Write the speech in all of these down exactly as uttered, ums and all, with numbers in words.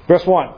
Verse one.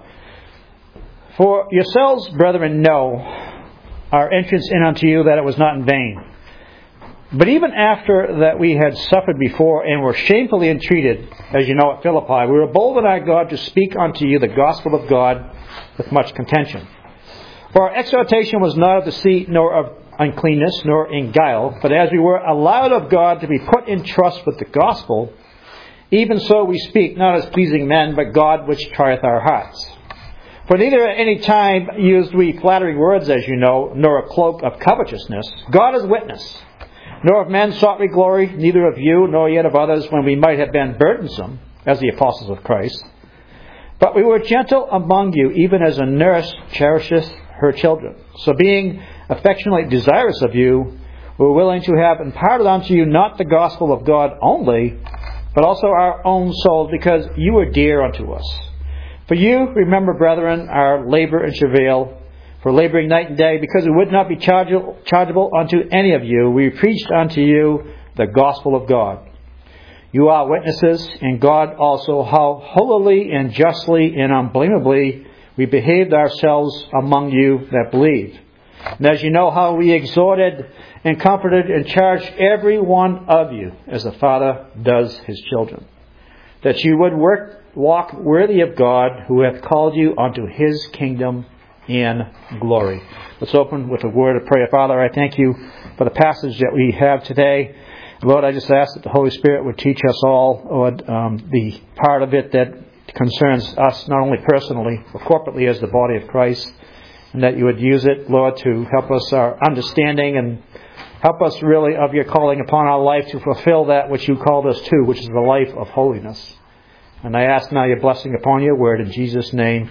For yourselves, brethren, know our entrance in unto you, that it was not in vain. But even after that we had suffered before and were shamefully entreated, as you know at Philippi, we were bold in our God to speak unto you the gospel of God with much contention. For our exhortation was not of deceit, nor of uncleanness, nor in guile, but as we were allowed of God to be put in trust with the gospel, even so we speak, not as pleasing men, but God which trieth our hearts. For neither at any time used we flattering words, as you know, nor a cloak of covetousness. God is witness. Nor of men sought we glory, neither of you, nor yet of others, when we might have been burdensome, as the apostles of Christ. But we were gentle among you, even as a nurse cherisheth her children. So being affectionately desirous of you, we were willing to have imparted unto you not the gospel of God only, but also our own souls, because you were dear unto us. For you, remember, brethren, our labour and travail, for labouring night and day, because it would not be chargeable, chargeable unto any of you, we preached unto you the gospel of God. You are witnesses, and God also, how holily and justly and unblameably we behaved ourselves among you that believed. And as you know how we exhorted and comforted and charged every one of you, as the Father does his children, that you would work, walk worthy of God, who hath called you unto his kingdom and glory. Let's open with a word of prayer. Father, I thank you for the passage that we have today. Lord, I just ask that the Holy Spirit would teach us all, Lord, um, the part of it that concerns us not only personally, but corporately as the body of Christ, and that you would use it, Lord, to help us our understanding and help us really of your calling upon our life to fulfill that which you called us to, which is the life of holiness. And I ask now your blessing upon your word in Jesus' name.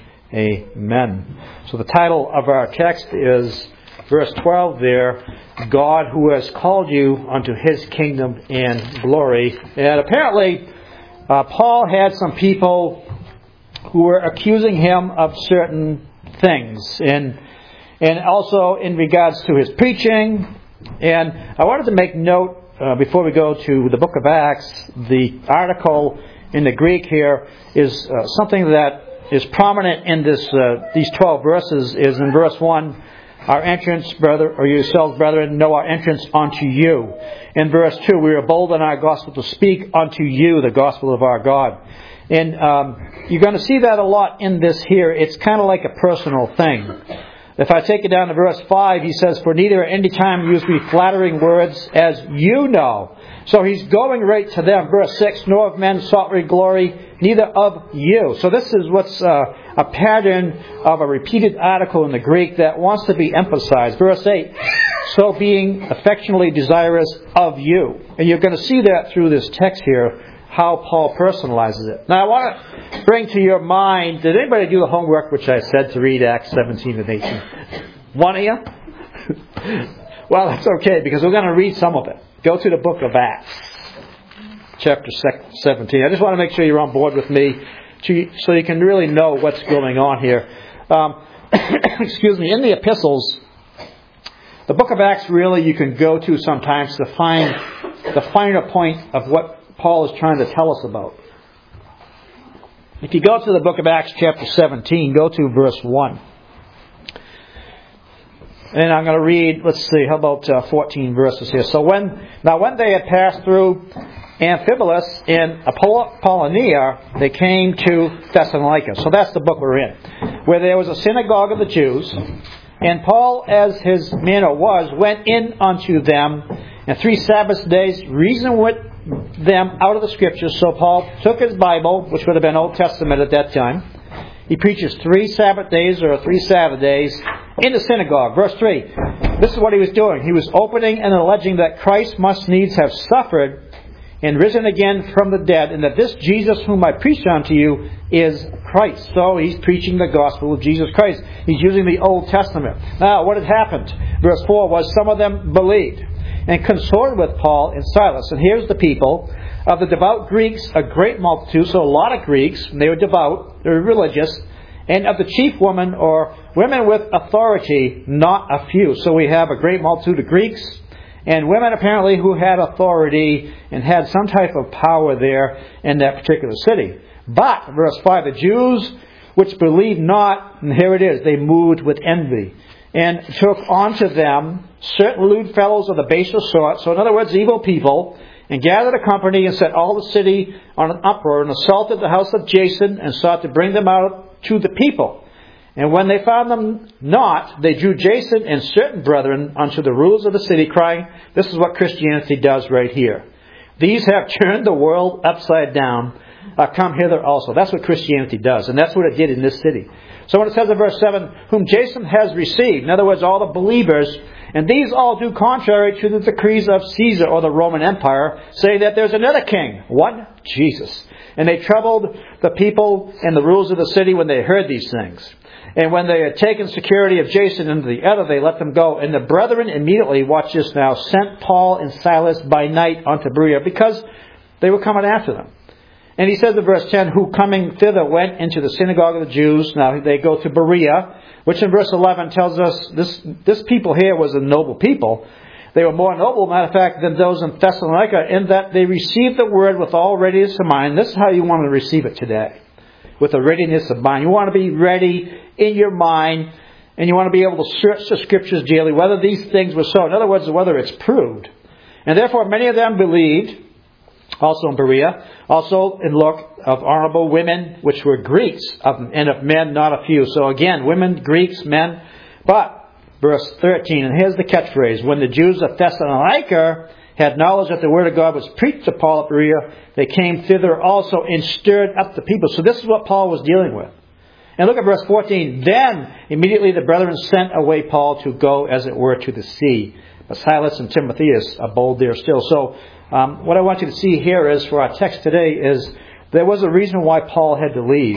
Amen. So the title of our text is verse twelve there, God who has called you unto his kingdom and glory. And apparently uh, Paul had some people who were accusing him of certain things, and and also in regards to his preaching. And I wanted to make note uh, before we go to the book of Acts, the article in the Greek here is uh, something that is prominent in this uh, these twelve verses. Is in verse one, our entrance, brother, or yourselves, brethren, know our entrance unto you. In verse two, we are bold in our gospel to speak unto you the gospel of our God. And um, you're going to see that a lot in this here. It's kind of like a personal thing. If I take it down to verse five, he says, for neither at any time use we flattering words, as you know. So he's going right to them. Verse six, nor of men sought we glory, neither of you. So this is what's uh, a pattern of a repeated article in the Greek that wants to be emphasized. Verse eight, so being affectionately desirous of you. And you're going to see that through this text here, how Paul personalizes it. Now I want to bring to your mind, did anybody do the homework which I said to read Acts seventeen and eighteen? One of you? Well, that's okay, because we're going to read some of it. Go to the book of Acts, chapter seventeen. I just want to make sure you're on board with me so you can really know what's going on here. Um, excuse me. In the epistles, the book of Acts really you can go to sometimes to find the finer point of what Paul is trying to tell us about. If you go to the book of Acts, chapter seventeen, go to verse one. And I'm going to read, let's see, how about uh, fourteen verses here. So when, now when they had passed through Amphipolis in Apollonia, they came to Thessalonica. So that's the book we're in. Where there was a synagogue of the Jews. And Paul, as his manner was, went in unto them, and three Sabbath days reasoned with them out of the Scriptures. So Paul took his Bible, which would have been Old Testament at that time. He preaches three Sabbath days or three Sabbath days in the synagogue. Verse three. This is what he was doing. He was opening and alleging that Christ must needs have suffered and risen again from the dead, and that this Jesus whom I preach unto you is Christ. So he's preaching the gospel of Jesus Christ. He's using the Old Testament. Now, what had happened? Verse four was some of them believed and consorted with Paul and Silas. And here's the people. Of the devout Greeks, a great multitude, so a lot of Greeks, and they were devout, they were religious, and of the chief women, or women with authority, not a few. So we have a great multitude of Greeks, and women apparently who had authority and had some type of power there in that particular city. But, verse five, the Jews which believed not, and here it is, they moved with envy, and took unto them certain lewd fellows of the baser sort, so in other words, evil people, and gathered a company and set all the city on an uproar, and assaulted the house of Jason, and sought to bring them out to the people. And when they found them not, they drew Jason and certain brethren unto the rulers of the city, crying, this is what Christianity does right here. These have turned the world upside down. Uh, come hither also. That's what Christianity does. And that's what it did in this city. So when it says in verse seven, whom Jason has received, in other words, all the believers, and these all do contrary to the decrees of Caesar or the Roman Empire, saying that there's another king. What? Jesus. And they troubled the people and the rulers of the city when they heard these things. And when they had taken security of Jason into the other, they let them go. And the brethren immediately, watch this now, sent Paul and Silas by night unto Berea, because they were coming after them. And he says in verse ten, who coming thither went into the synagogue of the Jews. Now they go to Berea, which in verse eleven tells us this, this people here was a noble people. They were more noble, matter of fact, than those in Thessalonica, in that they received the word with all readiness of mind. This is how you want to receive it today, with a readiness of mind. You want to be ready in your mind, and you want to be able to search the Scriptures daily, whether these things were so. In other words, whether it's proved. And therefore many of them believed, also in Berea, also in Luke, of honorable women, which were Greeks, and of men not a few. So again, women, Greeks, men. But, verse thirteen, and here's the catchphrase, when the Jews of Thessalonica had knowledge that the word of God was preached to Paul at Berea, they came thither also and stirred up the people. So this is what Paul was dealing with. And look at verse fourteen. Then immediately the brethren sent away Paul to go, as it were, to the sea. But Silas and Timotheus abode there still. So um, what I want you to see here is, for our text today, is there was a reason why Paul had to leave.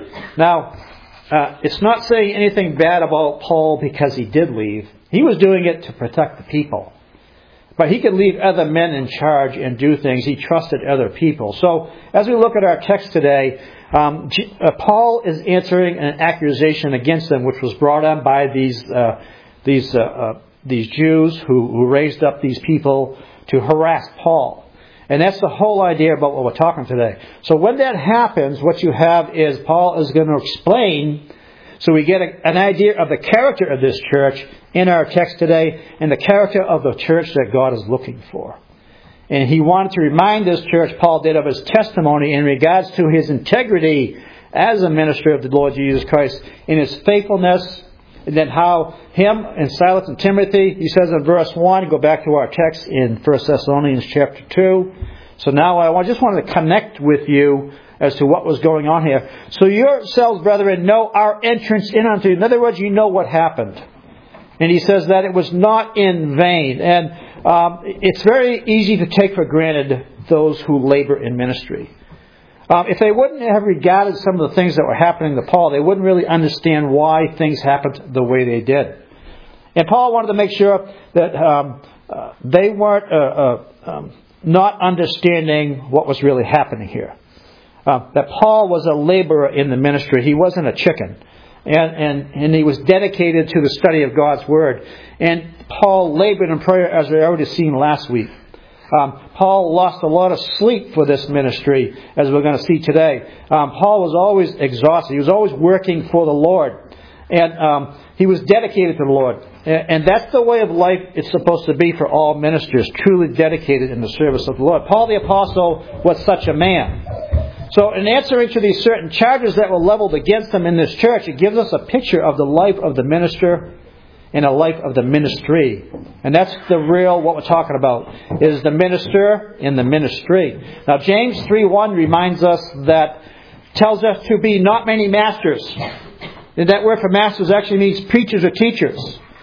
Now, uh, it's not saying anything bad about Paul because he did leave. He was doing it to protect the people. But he could leave other men in charge and do things. He trusted other people. So as we look at our text today, um, G- uh, Paul is answering an accusation against them, which was brought on by these uh, these uh, uh, these Jews who, who raised up these people to harass Paul. And that's the whole idea about what we're talking today. So when that happens, what you have is Paul is going to explain, so we get a, an idea of the character of this church in our text today, and the character of the church that God is looking for. And he wanted to remind this church, Paul did, of his testimony in regards to his integrity as a minister of the Lord Jesus Christ, in his faithfulness, and then how him and Silas and Timothy, he says in verse one, go back to our text in First Thessalonians chapter two. So now I just wanted to connect with you as to what was going on here. So yourselves, brethren, know our entrance in unto you. In other words, you know what happened. And he says that it was not in vain. And um, it's very easy to take for granted those who labor in ministry. Um, if they wouldn't have regarded some of the things that were happening to Paul, they wouldn't really understand why things happened the way they did. And Paul wanted to make sure that um, uh, they weren't uh, uh, um, not understanding what was really happening here. Uh, that Paul was a laborer in the ministry. He wasn't a chicken. And, and, and he was dedicated to the study of God's Word. And Paul labored in prayer, as we already seen last week. Um, Paul lost a lot of sleep for this ministry, as we're going to see today. Um, Paul was always exhausted. He was always working for the Lord. And um, he was dedicated to the Lord. And, and that's the way of life it's supposed to be for all ministers, truly dedicated in the service of the Lord. Paul the Apostle was such a man. So in answering to these certain charges that were leveled against him in this church, it gives us a picture of the life of the minister and a life of the ministry. And that's the real, what we're talking about, is the minister and the ministry. Now James three one reminds us that, tells us to be not many masters. And that word for masters actually means preachers or teachers.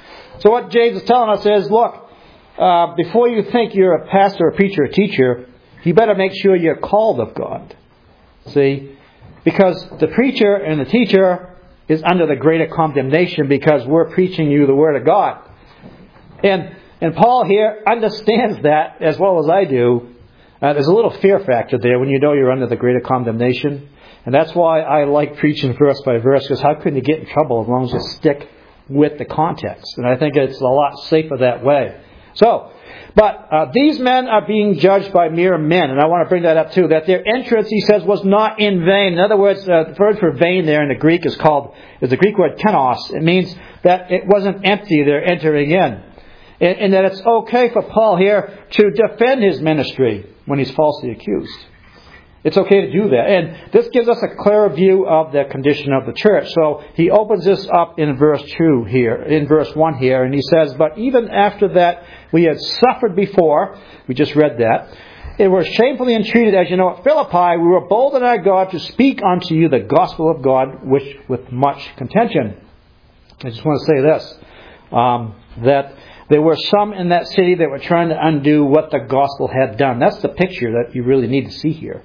So what James is telling us is, look, uh, before you think you're a pastor, a preacher, a teacher, you better make sure you're called of God. See? Because the preacher and the teacher is under the greater condemnation, because we're preaching you the Word of God. And and Paul here understands that as well as I do. Uh, there's a little fear factor there when you know you're under the greater condemnation. And that's why I like preaching verse by verse, because how can you get in trouble as long as you stick with the context? And I think it's a lot safer that way. So, but uh, these men are being judged by mere men, and I want to bring that up too, that their entrance, he says, was not in vain. In other words, uh, the word for vain there in the Greek is called, is the Greek word kenos. It means that it wasn't empty, they're entering in. And, and that it's okay for Paul here to defend his ministry when he's falsely accused. It's okay to do that. And this gives us a clearer view of the condition of the church. So he opens this up in verse two here, in verse one here, and he says, but even after that we had suffered before, we just read that, and were shamefully entreated, as you know, at Philippi, we were bold in our God to speak unto you the gospel of God, which with much contention. I just want to say this, um, that there were some in that city that were trying to undo what the gospel had done. That's the picture that you really need to see here.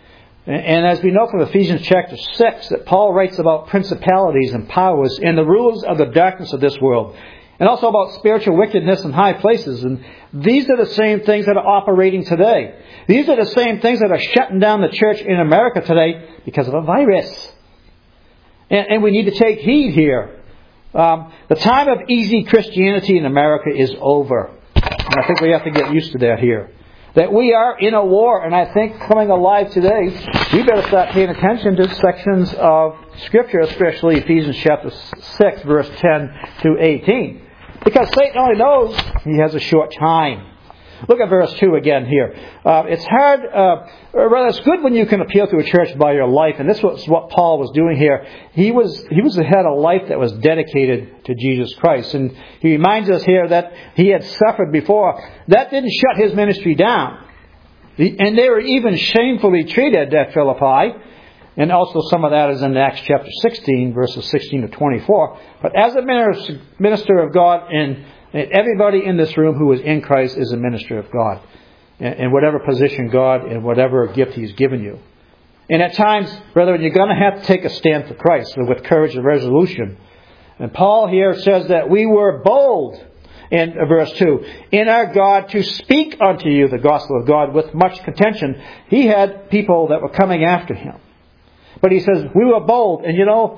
And as we know from Ephesians chapter six, that Paul writes about principalities and powers and the rulers of the darkness of this world. And also about spiritual wickedness in high places. And these are the same things that are operating today. These are the same things that are shutting down the church in America today because of a virus. And, and we need to take heed here. Um, the time of easy Christianity in America is over. And I think we have to get used to that here. That we are in a war, and I think coming alive today, we better start paying attention to sections of Scripture, especially Ephesians chapter six, verse ten to eighteen. Because Satan only knows he has a short time. Look at verse two again here. Uh, it's hard, uh, or rather it's good when you can appeal to a church by your life, and this was what Paul was doing here. He was he was had a life that was dedicated to Jesus Christ, and he reminds us here that he had suffered before. That didn't shut his ministry down, and they were even shamefully treated at Philippi, and also some of that is in Acts chapter sixteen, verses sixteen to twenty-four. But as a minister of God, and And everybody in this room who is in Christ is a minister of God. In whatever position God and whatever gift He's given you. And at times, brethren, you're going to have to take a stand for Christ with courage and resolution. And Paul here says that we were bold, in verse two, in our God to speak unto you the gospel of God with much contention. He had people that were coming after him. But he says, we were bold. And you know,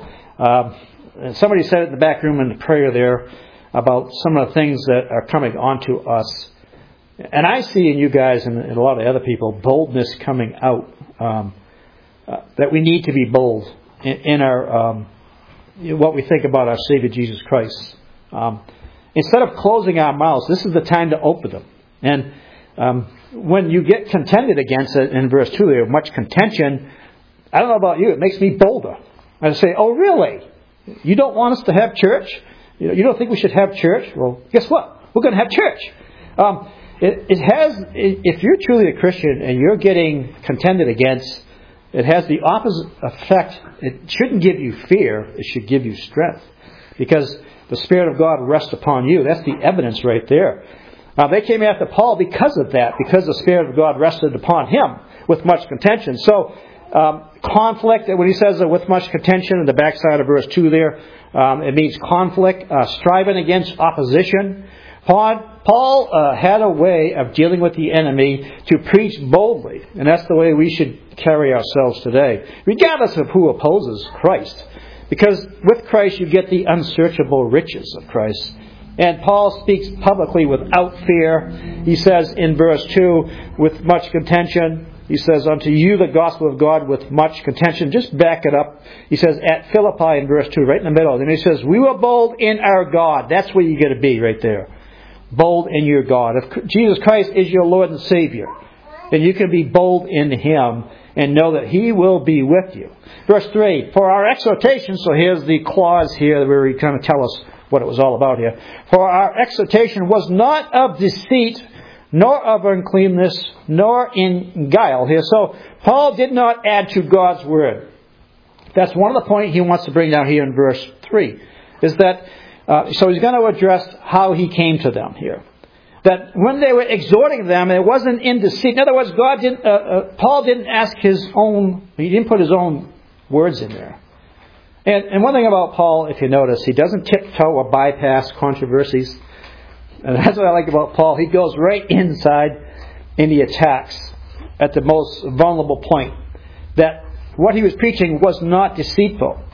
uh, somebody said it in the back room in the prayer there, about some of the things that are coming onto us. And I see in you guys and in a lot of other people, boldness coming out. Um, uh, that we need to be bold in, in our um, what we think about our Savior Jesus Christ. Um, instead of closing our mouths, this is the time to open them. And um, when you get contended against it, in verse two there, much contention, I don't know about you, it makes me bolder. I say, oh really? You don't want us to have church? You don't think we should have church? Well, guess what? We're going to have church. Um, it, it has, if you're truly a Christian and you're getting contended against, it has the opposite effect. It shouldn't give you fear. It should give you strength. Because the Spirit of God rests upon you. That's the evidence right there. Uh, they came after Paul because of that, because the Spirit of God rested upon him with much contention. So, um, conflict, when he says uh, with much contention in the backside of verse two there, Um, it means conflict, uh, striving against opposition. Paul, Paul uh, had a way of dealing with the enemy to preach boldly. And that's the way we should carry ourselves today, regardless of who opposes Christ. Because with Christ you get the unsearchable riches of Christ. And Paul speaks publicly without fear. He says in verse two, with much contention. He says, unto you the gospel of God with much contention. Just back it up. He says, at Philippi in verse two, right in the middle. And he says, we were bold in our God. That's where you got to be right there. Bold in your God. If Jesus Christ is your Lord and Savior, then you can be bold in Him and know that He will be with you. Verse three, for our exhortation, so here's the clause here where He kind of tell us what it was all about here. For our exhortation was not of deceit, nor of uncleanness, nor in guile here. So Paul did not add to God's word. That's one of the points he wants to bring down here in verse three. Is that, uh, so he's going to address how he came to them here. That when they were exhorting them, it wasn't in deceit. In other words, God didn't, uh, uh, Paul didn't ask his own, he didn't put his own words in there. And, and one thing about Paul, if you notice, he doesn't tiptoe or bypass controversies. And that's what I like about Paul. He goes right inside and he attacks at the most vulnerable point. That what he was preaching was not deceitful.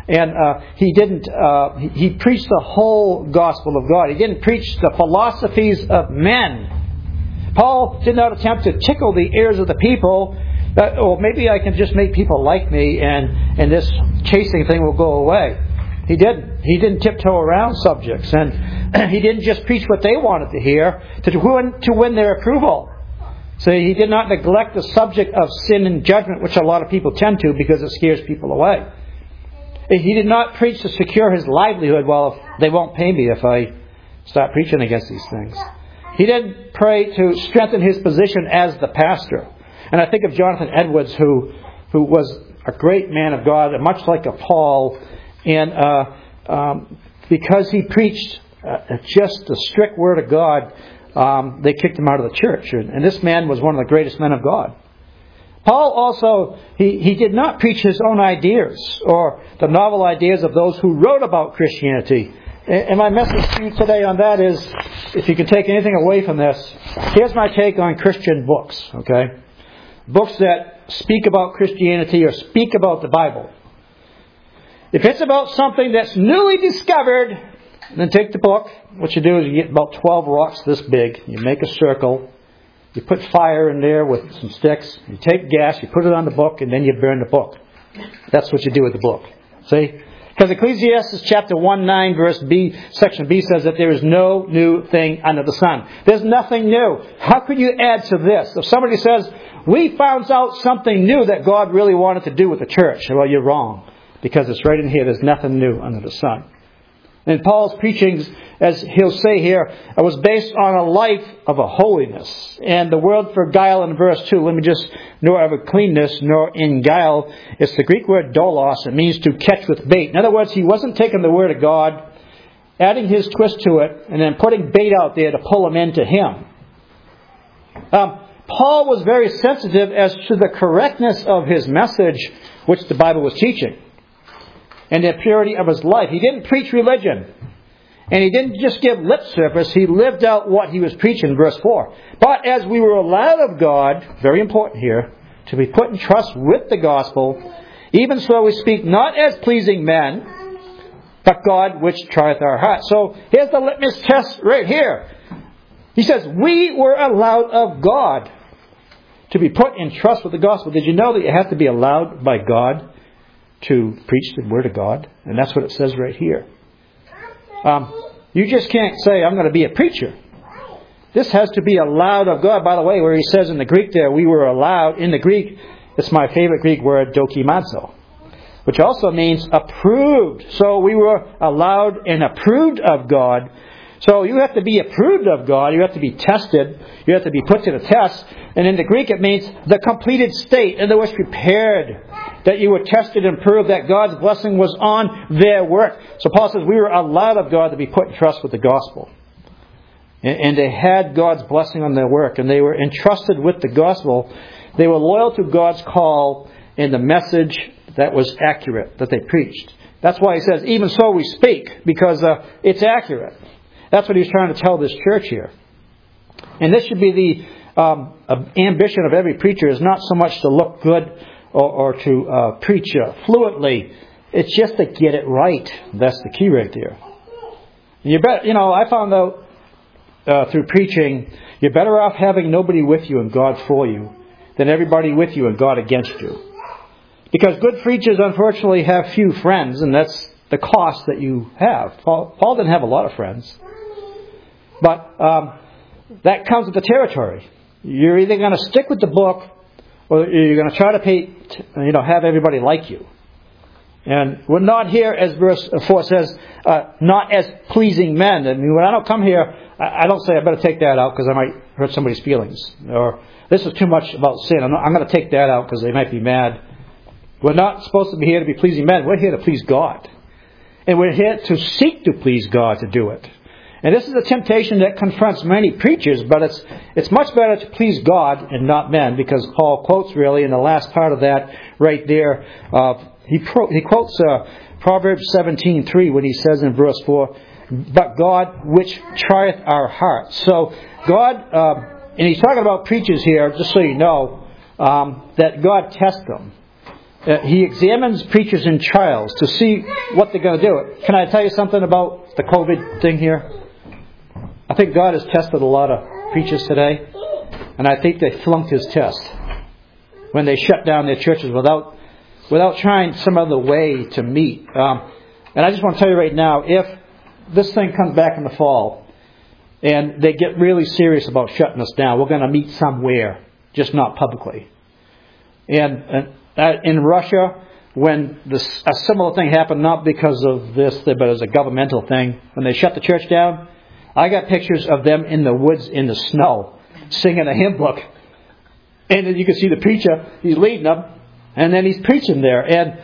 And uh, he didn't. Uh, he, he preached the whole gospel of God. He didn't preach the philosophies of men. Paul did not attempt to tickle the ears of the people. That, oh, maybe I can just make people like me, and and this chasing thing will go away. He didn't. He didn't tiptoe around subjects, and he didn't just preach what they wanted to hear to win to win their approval. So he did not neglect the subject of sin and judgment, which a lot of people tend to because it scares people away. He did not preach to secure his livelihood. Well, if they won't pay me if I start preaching against these things. He didn't pray to strengthen his position as the pastor. And I think of Jonathan Edwards, who who was a great man of God, much like a Paul, and uh, um, because he preached uh, just the strict word of God, um, they kicked him out of the church. And, and this man was one of the greatest men of God. Paul also, he, he did not preach his own ideas or the novel ideas of those who wrote about Christianity. And my message to you today on that is, if you can take anything away from this, here's my take on Christian books, okay? Books that speak about Christianity or speak about the Bible. If it's about something that's newly discovered, then take the book. What you do is you get about twelve rocks this big. You make a circle. You put fire in there with some sticks. You take gas, you put it on the book, and then you burn the book. That's what you do with the book. See? Because Ecclesiastes chapter one nine verse B, section B says that there is no new thing under the sun. There's nothing new. How could you add to this? If somebody says, we found out something new that God really wanted to do with the church, well, you're wrong. Because it's right in here. There's nothing new under the sun. And Paul's preachings, as he'll say here, was based on a life of a holiness. And the word for guile in verse two, let me just, nor of a cleanness, nor in guile, it's the Greek word dolos. It means to catch with bait. In other words, he wasn't taking the word of God, adding his twist to it, and then putting bait out there to pull them into him. Um, Paul was very sensitive as to the correctness of his message, which the Bible was teaching, and the purity of his life. He didn't preach religion. And he didn't just give lip service. He lived out what he was preaching, verse four. But as we were allowed of God, very important here, to be put in trust with the gospel, even so we speak not as pleasing men, but God which trieth our hearts. So here's the litmus test right here. He says, we were allowed of God to be put in trust with the gospel. Did you know that you have to be allowed by God to preach the word of God? And that's what it says right here. Um, you just can't say, I'm going to be a preacher. This has to be allowed of God. By the way, where he says in the Greek there, we were allowed, in the Greek, it's my favorite Greek word, dokimazo, which also means approved. So we were allowed and approved of God. So you have to be approved of God. You have to be tested. You have to be put to the test. And in the Greek, it means the completed state. In other words, prepared. That you were tested and proved that God's blessing was on their work. So Paul says we were allowed of God to be put in trust with the gospel. And they had God's blessing on their work. And they were entrusted with the gospel. They were loyal to God's call and the message that was accurate, that they preached. That's why he says, even so we speak, because uh, it's accurate. That's what he's trying to tell this church here. And this should be the um, ambition of every preacher, is not so much to look good or, or to uh, preach uh, fluently. It's just to get it right. That's the key right there. You bet. You know, I found out uh, through preaching, you're better off having nobody with you and God for you than everybody with you and God against you. Because good preachers, unfortunately, have few friends, and that's the cost that you have. Paul, Paul didn't have a lot of friends. But um, that comes with the territory. You're either going to stick with the book, or you're going to try to pay, you know, have everybody like you. And we're not here, as verse four says, uh, not as pleasing men. I mean, when I don't come here, I, I don't say I better take that out because I might hurt somebody's feelings. Or this is too much about sin. I'm, not, I'm going to take that out because they might be mad. We're not supposed to be here to be pleasing men. We're here to please God. And we're here to seek to please God to do it. And this is a temptation that confronts many preachers, but it's it's much better to please God and not men, because Paul quotes really in the last part of that right there. Uh, he pro- he quotes uh, Proverbs seventeen three when he says in verse four, "But God which trieth our hearts." So God, uh, and he's talking about preachers here, just so you know, um, that God tests them. uh, he examines preachers in trials to see what they're going to do. Can I tell you something about the COVID thing here? I think God has tested a lot of preachers today, and I think they flunked His test when they shut down their churches without without trying some other way to meet. Um, and I just want to tell you right now, if this thing comes back in the fall and they get really serious about shutting us down, we're going to meet somewhere, just not publicly. And, and uh, in Russia, when this, a similar thing happened, not because of this, but as a governmental thing, when they shut the church down, I got pictures of them in the woods in the snow singing a hymn book. And you can see the preacher, he's leading them, and then he's preaching there. And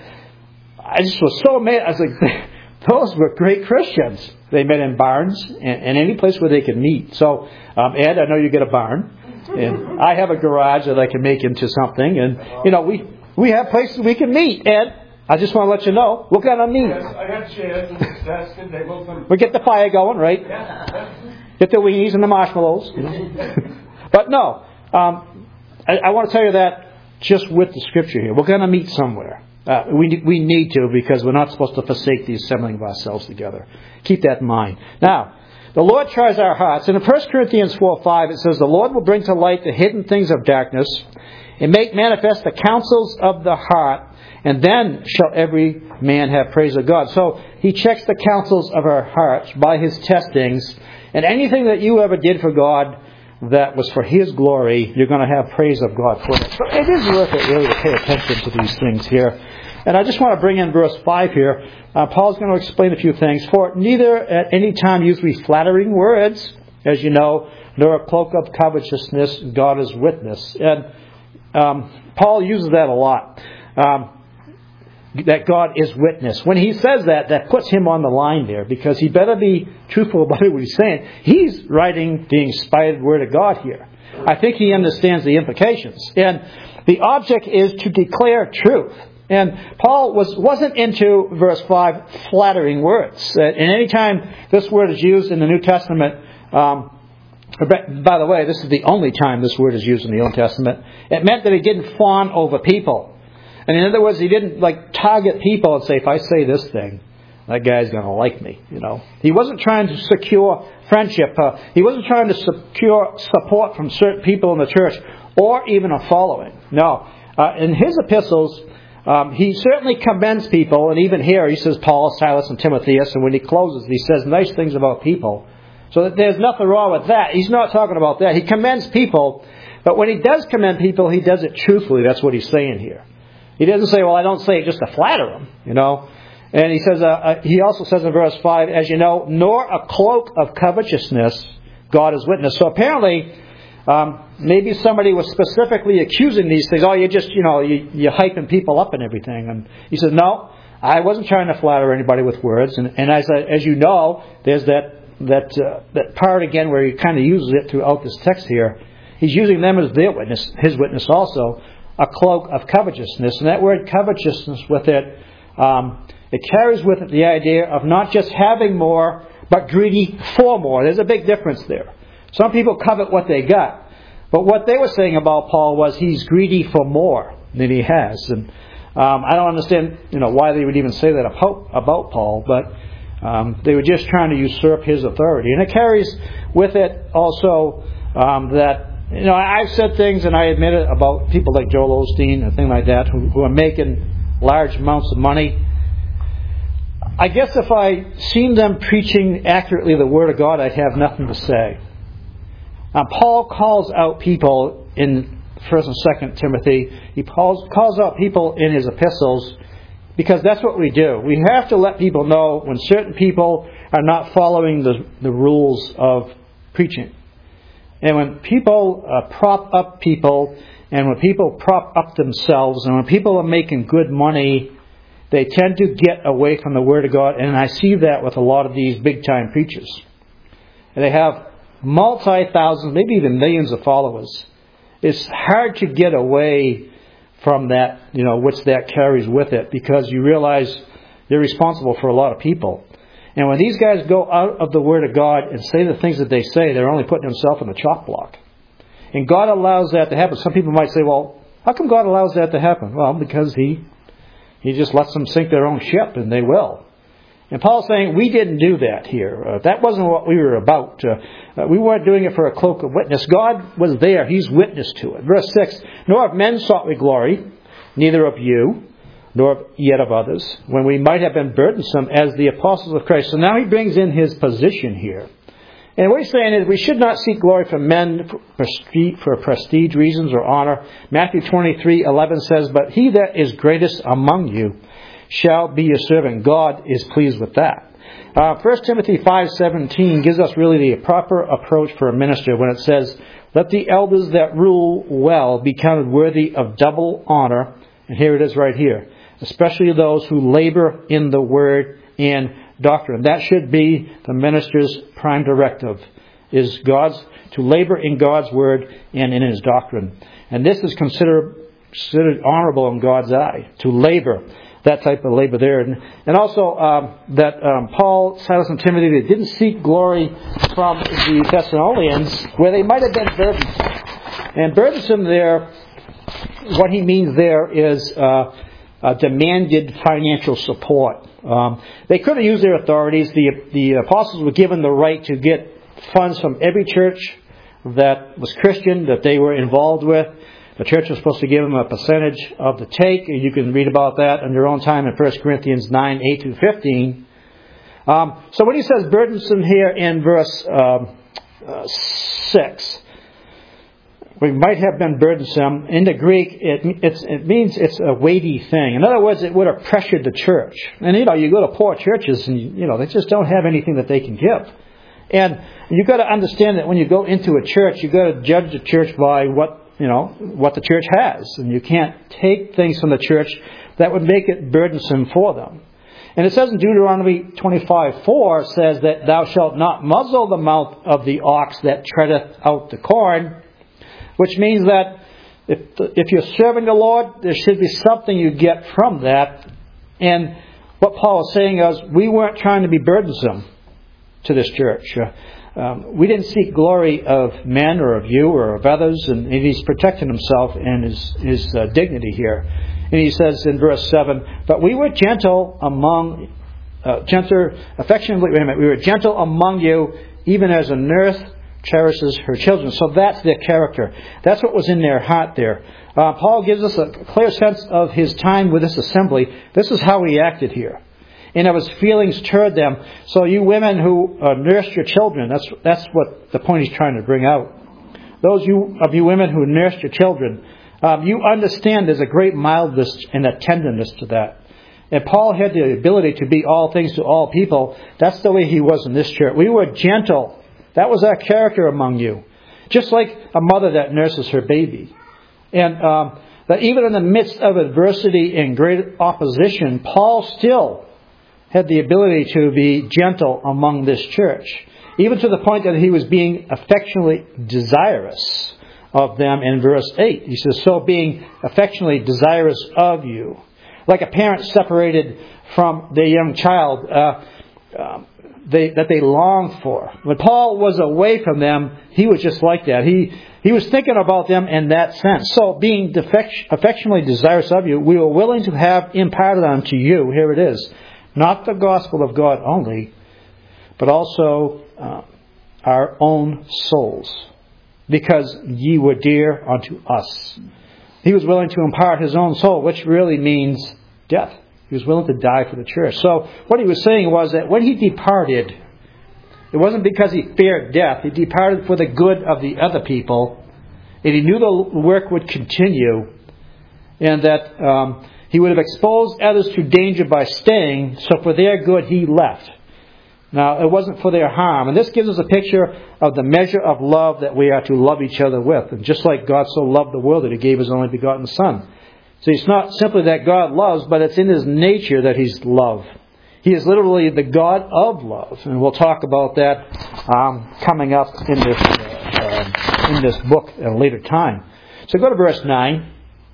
I just was so amazed. I was like, those were great Christians. They met in barns and, and any place where they could meet. So, um, Ed, I know you get a barn. And I have a garage that I can make into something. And, you know, we, we have places we can meet, Ed. I just want to let you know, we're going to meet. Yes, I got chairs and desks and tables. And... We get the fire going, right? Yeah. Get the weenies and the marshmallows. You know? But no, um, I, I want to tell you that just with the scripture here. We're going to meet somewhere. Uh, we, we need to, because we're not supposed to forsake the assembling of ourselves together. Keep that in mind. Now, the Lord tries our hearts. And in First Corinthians four five, it says, the Lord will bring to light the hidden things of darkness and make manifest the counsels of the heart. And then shall every man have praise of God. So He checks the counsels of our hearts by His testings. And anything that you ever did for God that was for His glory, you're going to have praise of God for it. So it is worth it really to pay attention to these things here. And I just want to bring in verse five here. Uh, Paul's going to explain a few things. For neither at any time use we flattering words, as you know, nor a cloak of covetousness, God is witness. And um, Paul uses that a lot. Um, that God is witness. When he says that, that puts him on the line there, because he better be truthful about what he's saying. He's writing the inspired word of God here. I think he understands the implications. And the object is to declare truth. And Paul was, wasn't into, verse five, flattering words. And any time this word is used in the New Testament, um, by the way, this is the only time this word is used in the Old Testament, it meant that he didn't fawn over people. And in other words, he didn't like target people and say, if I say this thing, that guy's going to like me. You know, he wasn't trying to secure friendship. Uh, he wasn't trying to secure support from certain people in the church or even a following. No. Uh, in his epistles, um, he certainly commends people. And even here, he says Paul, Silas, and Timotheus. And when he closes, he says nice things about people. So that there's nothing wrong with that. He's not talking about that. He commends people. But when he does commend people, he does it truthfully. That's what he's saying here. He doesn't say, well, I don't say it just to flatter him, you know. And he says, uh, uh, he also says in verse five, as you know, nor a cloak of covetousness, God is witness. So apparently, um, maybe somebody was specifically accusing these things. Oh, you're just, you know, you, you're hyping people up and everything. And he says, no, I wasn't trying to flatter anybody with words. And, and as as you know, there's that that uh, that part again where he kind of uses it throughout this text here. He's using them as their witness, his witness also. A cloak of covetousness. And that word covetousness with it, um, it carries with it the idea of not just having more, but greedy for more. There's a big difference there. Some people covet what they got. But what they were saying about Paul was he's greedy for more than he has. And um, I don't understand, you know, why they would even say that about, about Paul, but um, they were just trying to usurp his authority. And it carries with it also um, that You know, I've said things, and I admit it, about people like Joel Osteen and things like that, who, who are making large amounts of money. I guess if I seen them preaching accurately the Word of God, I'd have nothing to say. Now, Paul calls out people in First and Second Timothy. He calls, calls out people in his epistles, because that's what we do. We have to let people know when certain people are not following the, the rules of preaching. And when people uh, prop up people, and when people prop up themselves, and when people are making good money, they tend to get away from the Word of God. And I see that with a lot of these big-time preachers. And they have multi-thousands, maybe even millions of followers. It's hard to get away from that, you know, which that carries with it, because you realize they're responsible for a lot of people. And when these guys go out of the Word of God and say the things that they say, they're only putting themselves on the chop block. And God allows that to happen. Some people might say, well, how come God allows that to happen? Well, because He He just lets them sink their own ship, and they will. And Paul's saying, we didn't do that here. Uh, that wasn't what we were about. Uh, uh, we weren't doing it for a cloak of witness. God was there. He's witness to it. Verse six, nor of men sought we glory, neither of you, nor yet of others, when we might have been burdensome as the apostles of Christ. So now he brings in his position here. And what he's saying is we should not seek glory from men for prestige, for prestige reasons or honor. Matthew twenty-three eleven says, but he that is greatest among you shall be your servant. God is pleased with that. Uh, First Timothy five seventeen gives us really the proper approach for a minister when it says, let the elders that rule well be counted worthy of double honor. And here it is right here. Especially those who labor in the word and doctrine. That should be the minister's prime directive, is God's to labor in God's word and in his doctrine. And this is considered, considered honorable in God's eye, to labor. That type of labor there. And, and also um, that um, Paul, Silas, and Timothy, they didn't seek glory from the Thessalonians where they might have been burdensome. And burdensome there, what he means there is uh, uh, demanded financial support. Um, they could have used their authorities. The, the apostles were given the right to get funds from every church that was Christian, that they were involved with. The church was supposed to give them a percentage of the take. You can read about that in your own time in First Corinthians nine, eight through fifteen. Um, so when he says burdensome here in verse um, uh, six, we might have been burdensome. In the Greek, it, it's, it means it's a weighty thing. In other words, it would have pressured the church. And, you know, you go to poor churches and, you know, they just don't have anything that they can give. And you've got to understand that when you go into a church, you've got to judge the church by what, you know, what the church has. And you can't take things from the church that would make it burdensome for them. And it says in Deuteronomy twenty-five four, says that thou shalt not muzzle the mouth of the ox that treadeth out the corn, which means that if, if you're serving the Lord, there should be something you get from that. And what Paul is saying is, we weren't trying to be burdensome to this church. Uh, um, we didn't seek glory of men or of you or of others, and, and he's protecting himself and his, his uh, dignity here. And he says in verse seven, but we were gentle among, uh, gentle, affectionately, wait a minute, we were gentle among you, even as a nurse cherishes her children. So that's their character. That's what was in their heart there. Uh, Paul gives us a clear sense of his time with this assembly. This is how he acted here. And of his feelings toward them. So you women who uh, nursed your children, that's that's what the point he's trying to bring out. Those you, of you women who nursed your children, um, you understand there's a great mildness and a tenderness to that. And Paul had the ability to be all things to all people. That's the way he was in this church. We were gentle. That was our character among you. Just like a mother that nurses her baby. And um, that even in the midst of adversity and great opposition, Paul still had the ability to be gentle among this church. Even to the point that he was being affectionately desirous of them in verse eight. He says, so being affectionately desirous of you. Like a parent separated from their young child uh, um, they, that they longed for. When Paul was away from them, he was just like that. He he was thinking about them in that sense. So being defect, affectionately desirous of you, we were willing to have imparted unto you, here it is, not the gospel of God only, but also uh, our own souls, because ye were dear unto us. He was willing to impart his own soul, which really means death. He was willing to die for the church. So what he was saying was that when he departed, it wasn't because he feared death. He departed for the good of the other people, and he knew the work would continue, and that um, he would have exposed others to danger by staying, so for their good he left. Now, it wasn't for their harm. And this gives us a picture of the measure of love that we are to love each other with. And just like God so loved the world that he gave his only begotten Son. So it's not simply that God loves, but it's in his nature that he's love. He is literally the God of love. And we'll talk about that um, coming up in this, uh, uh, in this book at a later time. So go to verse nine.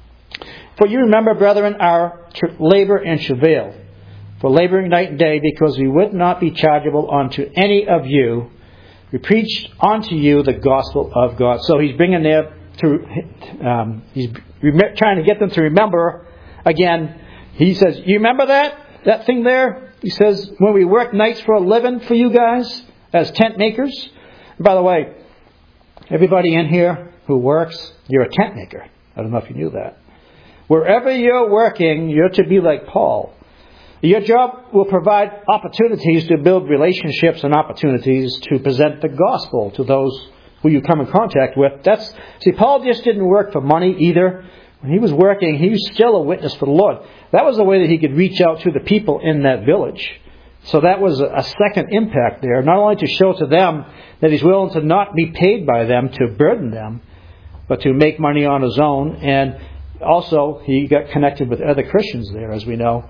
For you remember, brethren, our labor and travail, for laboring night and day, because we would not be chargeable unto any of you. We preached unto you the gospel of God. So he's bringing there to, um, he's trying to get them to remember again. He says, you remember that? That thing there? He says, when we work nights for a living for you guys as tent makers. And by the way, everybody in here who works, you're a tent maker. I don't know if you knew that. Wherever you're working, you're to be like Paul. Your job will provide opportunities to build relationships and opportunities to present the gospel to those who you come in contact with. That's see, Paul just didn't work for money either. When he was working, he was still a witness for the Lord. That was the way that he could reach out to the people in that village. So that was a second impact there, not only to show to them that he's willing to not be paid by them to burden them, but to make money on his own. And also, he got connected with other Christians there, as we know.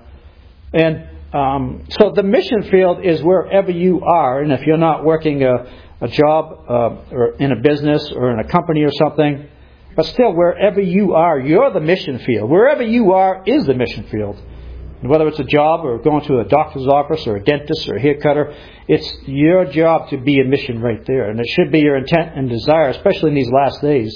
And um, so the mission field is wherever you are. And if you're not working a, a job uh, or in a business or in a company or something, but still, wherever you are, you're the mission field. Wherever you are is the mission field. And whether it's a job or going to a doctor's office or a dentist or a hair cutter, it's your job to be a mission right there. And it should be your intent and desire, especially in these last days,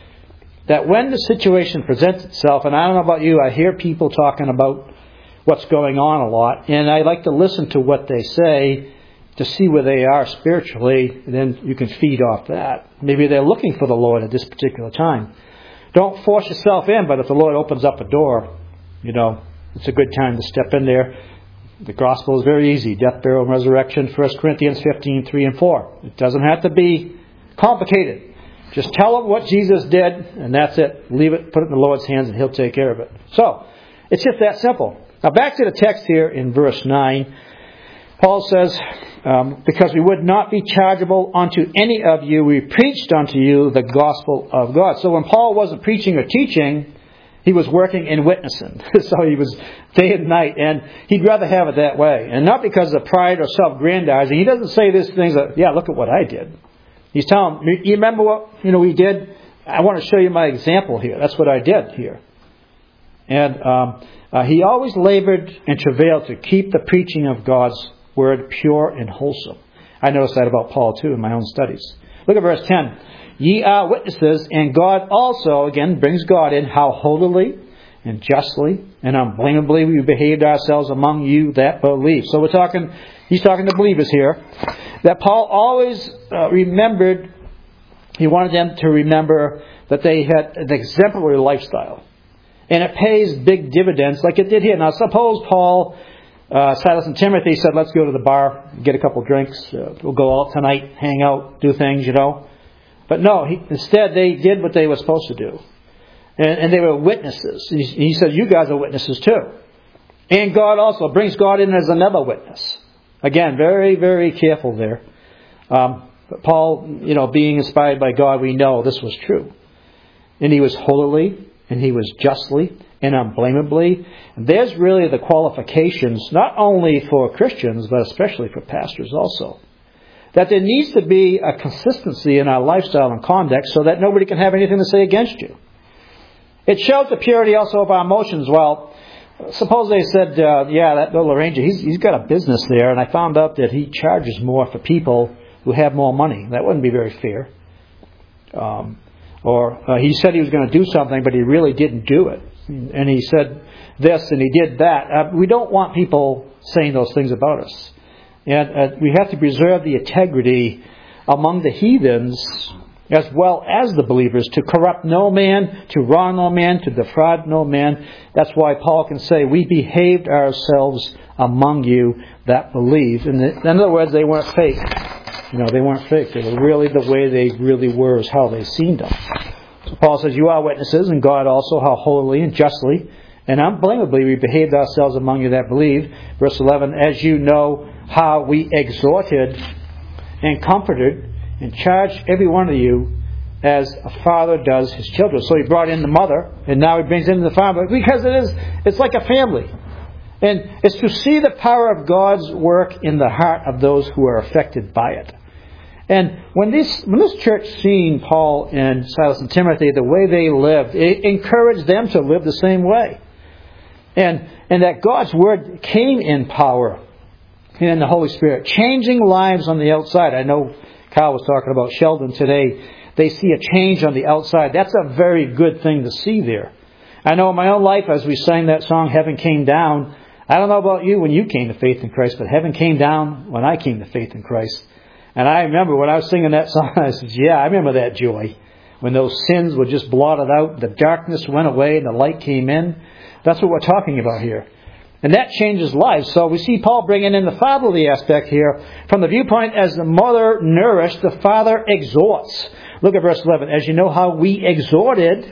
that when the situation presents itself, and I don't know about you, I hear people talking about what's going on a lot, and I like to listen to what they say to see where they are spiritually, and then you can feed off that. Maybe they're looking for the Lord at this particular time. Don't force yourself in, but if the Lord opens up a door, you know, it's a good time to step in there. The gospel is very easy. Death, burial, and resurrection, First Corinthians fifteen, three and four. It doesn't have to be complicated. Just tell them what Jesus did, and that's it. Leave it, put it in the Lord's hands, and He'll take care of it. So, it's just that simple. Now back to the text here in verse nine. Paul says, um, because we would not be chargeable unto any of you, we preached unto you the gospel of God. So when Paul wasn't preaching or teaching, he was working and witnessing. So he was day and night, and he'd rather have it that way. And not because of pride or self-grandizing. He doesn't say these things that, yeah, look at what I did. He's telling them, you remember what you know we did? I want to show you my example here. That's what I did here. And um, uh, he always labored and travailed to keep the preaching of God's word pure and wholesome. I noticed that about Paul too in my own studies. Look at verse ten. Ye are witnesses, and God also, again, brings God in, how holily and justly and unblameably we behaved ourselves among you that believe. So we're talking, he's talking to believers here, that Paul always uh, remembered, he wanted them to remember that they had an exemplary lifestyle. And it pays big dividends like it did here. Now suppose Paul, uh, Silas and Timothy said, let's go to the bar, get a couple drinks, uh, we'll go out tonight, hang out, do things, you know. But no, he, instead they did what they were supposed to do. And, and they were witnesses. He, he said, you guys are witnesses too. And God also brings God in as another witness. Again, very, very careful there. Um, but Paul, you know, being inspired by God, we know this was true. And he was holily, and he was justly, and unblameably. And there's really the qualifications, not only for Christians, but especially for pastors also. That there needs to be a consistency in our lifestyle and conduct so that nobody can have anything to say against you. It shows the purity also of our emotions. Well, suppose they said, uh, yeah, that little arranger, he's, he's got a business there, and I found out that he charges more for people who have more money. That wouldn't be very fair. Um, or uh, he said he was going to do something, but he really didn't do it. And he said this, and he did that. Uh, we don't want people saying those things about us. And uh, we have to preserve the integrity among the heathens as well as the believers, to corrupt no man, to wrong no man, to defraud no man. That's why Paul can say, we behaved ourselves among you that believe. In, the, in other words, they weren't fake. You know, they weren't fake. They were really the way they really were, is how they seemed them. So Paul says, you are witnesses, and God also, how holily and justly and unblameably we behaved ourselves among you that believe. Verse eleven, as you know how we exhorted and comforted and charged every one of you as a father does his children. So he brought in the mother, and now he brings in the father, because it is, it's like a family. And it's to see the power of God's work in the heart of those who are affected by it. And when this when this church seen Paul and Silas and Timothy, the way they lived, it encouraged them to live the same way. And and that God's Word came in power and in the Holy Spirit, changing lives on the outside. I know Kyle was talking about Sheldon today. They see a change on the outside. That's a very good thing to see there. I know in my own life, as we sang that song, Heaven Came Down, I don't know about you when you came to faith in Christ, but heaven came down when I came to faith in Christ. And I remember when I was singing that song, I said, yeah, I remember that joy. When those sins were just blotted out, the darkness went away, and the light came in. That's what we're talking about here. And that changes lives. So we see Paul bringing in the fatherly aspect here. From the viewpoint, as the mother nourished, the father exhorts. Look at verse eleven. As you know how we exhorted,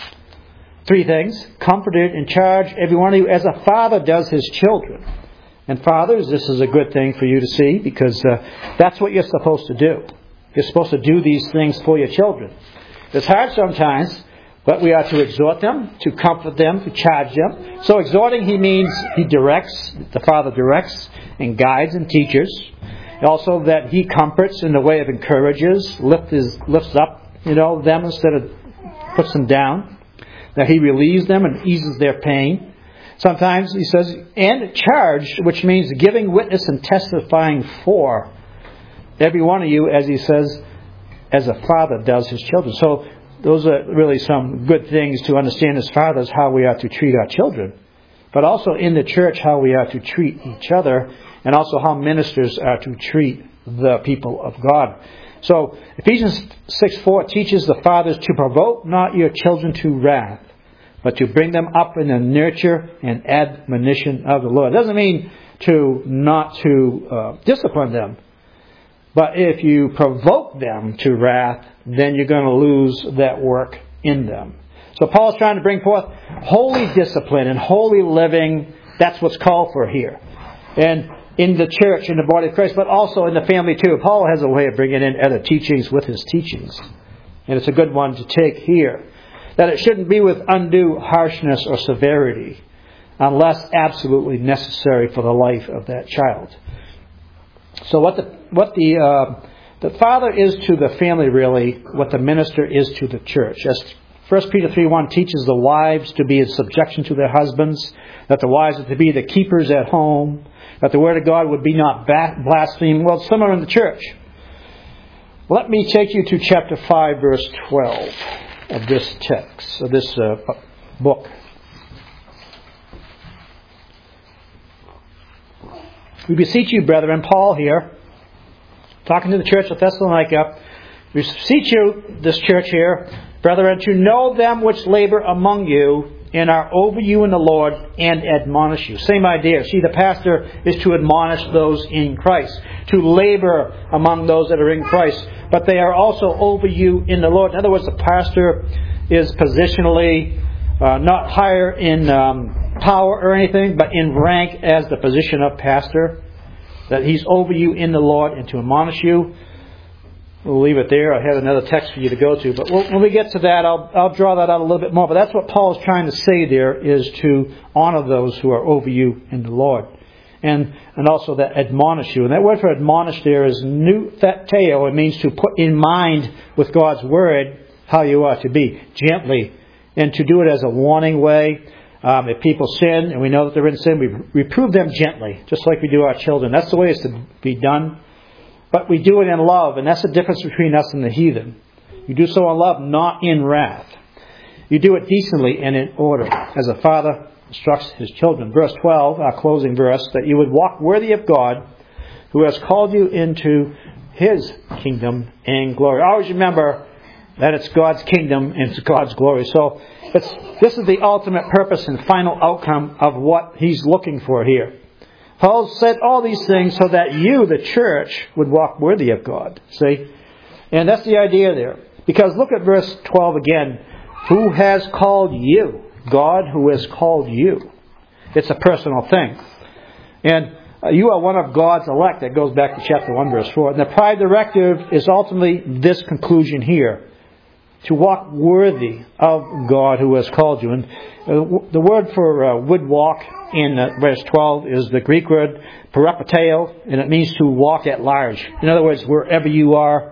three things, comforted and charged every one of you as a father does his children. And fathers, this is a good thing for you to see, because uh, that's what you're supposed to do. You're supposed to do these things for your children. It's hard sometimes, but we are to exhort them, to comfort them, to charge them. So exhorting, he means he directs, the father directs and guides and teaches. Also that he comforts in the way of encourages, lift his, lifts up, you know, them instead of puts them down. That he relieves them and eases their pain. Sometimes he says, and charged, which means giving witness and testifying for every one of you, as he says, as a father does his children. So those are really some good things to understand as fathers, how we are to treat our children. But also in the church, how we are to treat each other, and also how ministers are to treat the people of God. So Ephesians six four teaches the fathers to provoke not your children to wrath, but to bring them up in the nurture and admonition of the Lord. It doesn't mean to not to uh, discipline them. But if you provoke them to wrath, then you're going to lose that work in them. So Paul's trying to bring forth holy discipline and holy living. That's what's called for here. And in the church, in the body of Christ, but also in the family too. Paul has a way of bringing in other teachings with his teachings. And it's a good one to take here. That it shouldn't be with undue harshness or severity, unless absolutely necessary for the life of that child. So what the what the uh, the father is to the family, really, what the minister is to the church. As First Peter three one teaches the wives to be in subjection to their husbands, that the wives are to be the keepers at home, that the word of God would be not blasphemed. Well, similar in the church. Let me take you to chapter five, verse twelve of this text, of this uh, book. We beseech you, brethren, Paul here, talking to the church of Thessalonica, we beseech you, this church here, brethren, to know them which labor among you and are over you in the Lord and admonish you. Same idea. See, the pastor is to admonish those in Christ, to labor among those that are in Christ, but they are also over you in the Lord. In other words, the pastor is positionally uh, not higher in um, power or anything, but in rank as the position of pastor, that he's over you in the Lord and to admonish you. We'll leave it there. I had another text for you to go to, but we'll, when we get to that, I'll, I'll draw that out a little bit more. But that's what Paul is trying to say there, is to honor those who are over you in the Lord. And and also that admonish you. And that word for admonish there is nutheteo. It means to put in mind with God's word how you are to be, gently, and to do it as a warning way. Um, if people sin, and we know that they're in sin, we reprove them gently, just like we do our children. That's the way it's to be done. But we do it in love, and that's the difference between us and the heathen. You do so in love, not in wrath. You do it decently and in order, as a father instructs his children. Verse twelve, our closing verse, that you would walk worthy of God, who has called you into His kingdom and glory. Always remember that it's God's kingdom and it's God's glory. So it's, this is the ultimate purpose and final outcome of what He's looking for here. Paul said all these things so that you, the church, would walk worthy of God. See? And that's the idea there. Because look at verse twelve again. Who has called you? God who has called you. It's a personal thing. And uh, you are one of God's elect. That goes back to chapter one, verse four. And the prime directive is ultimately this conclusion here. To walk worthy of God who has called you. And uh, the word for uh, would walk in uh, verse twelve is the Greek word parapateo, and it means to walk at large. In other words, wherever you are,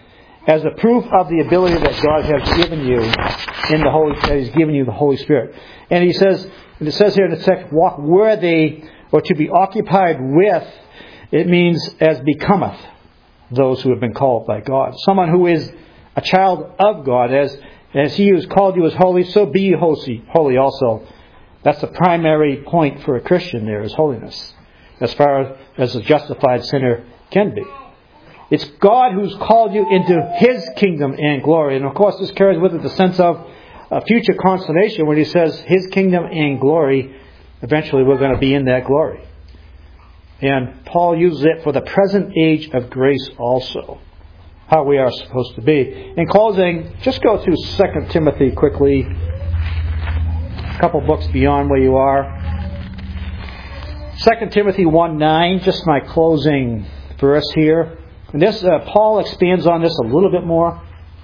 as a proof of the ability that God has given you in the Holy, that He's given you the Holy Spirit. And He says, and it says here in the text, walk worthy, or to be occupied with. It means as becometh those who have been called by God. Someone who is a child of God, as As He who has called you is holy, so be ye holy also. That's the primary point for a Christian there, is holiness, as far as a justified sinner can be. It's God who's called you into His kingdom and glory. And of course this carries with it the sense of a future consummation when He says His kingdom and glory. Eventually we're going to be in that glory. And Paul uses it for the present age of grace also, how we are supposed to be. In closing, just go to Second Timothy quickly, a couple books beyond where you are. Second Timothy one nine, just my closing verse here. And this, uh, Paul expands on this a little bit more.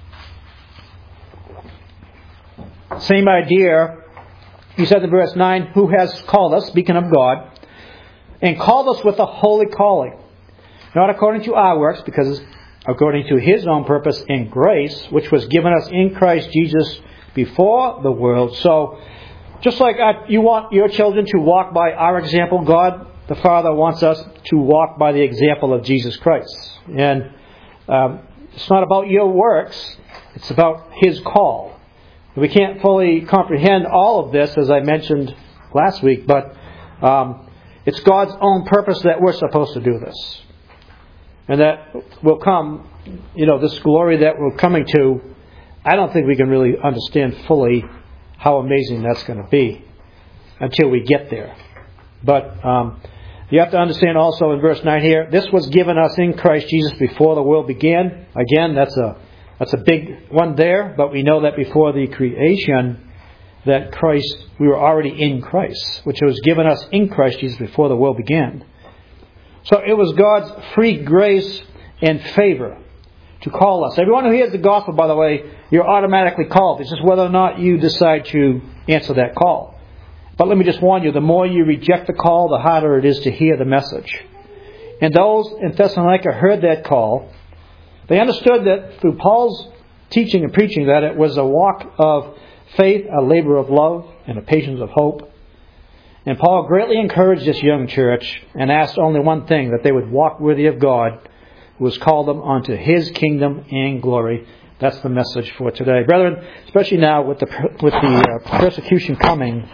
Same idea. He said in verse nine, who has called us, speaking of God, and called us with a holy calling, not according to our works, because according to His own purpose and grace, which was given us in Christ Jesus before the world. So, just like you want your children to walk by our example, God the Father wants us to walk by the example of Jesus Christ. And um, it's not about your works, it's about His call. We can't fully comprehend all of this, as I mentioned last week, but um, it's God's own purpose that we're supposed to do this. And that will come, you know, this glory that we're coming to, I don't think we can really understand fully how amazing that's going to be until we get there. But um, you have to understand also in verse nine here, this was given us in Christ Jesus before the world began. Again, that's a that's a big one there, but we know that before the creation, that Christ, we were already in Christ, which was given us in Christ Jesus before the world began. So it was God's free grace and favor to call us. Everyone who hears the gospel, by the way, you're automatically called. It's just whether or not you decide to answer that call. But let me just warn you, the more you reject the call, the harder it is to hear the message. And those in Thessalonica heard that call. They understood that through Paul's teaching and preaching that it was a walk of faith, a labor of love, and a patience of hope. And Paul greatly encouraged this young church and asked only one thing, that they would walk worthy of God, who has called them onto His kingdom and glory. That's the message for today. Brethren, especially now with the with the uh, persecution coming,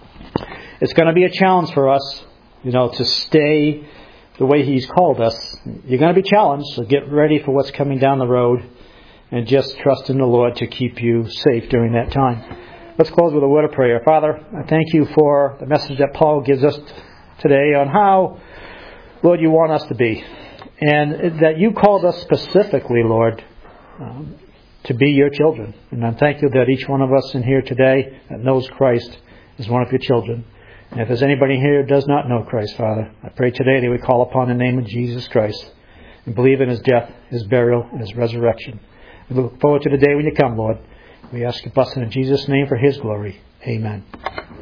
it's going to be a challenge for us, you know, to stay the way He's called us. You're going to be challenged, so get ready for what's coming down the road and just trust in the Lord to keep you safe during that time. Let's close with a word of prayer. Father, I thank You for the message that Paul gives us today on how, Lord, You want us to be. And that You called us specifically, Lord, um, to be Your children. And I thank You that each one of us in here today that knows Christ is one of Your children. And if there's anybody here who does not know Christ, Father, I pray today that we call upon the name of Jesus Christ and believe in His death, His burial, and His resurrection. We look forward to the day when You come, Lord. We ask a blessing in Jesus' name for His glory. Amen.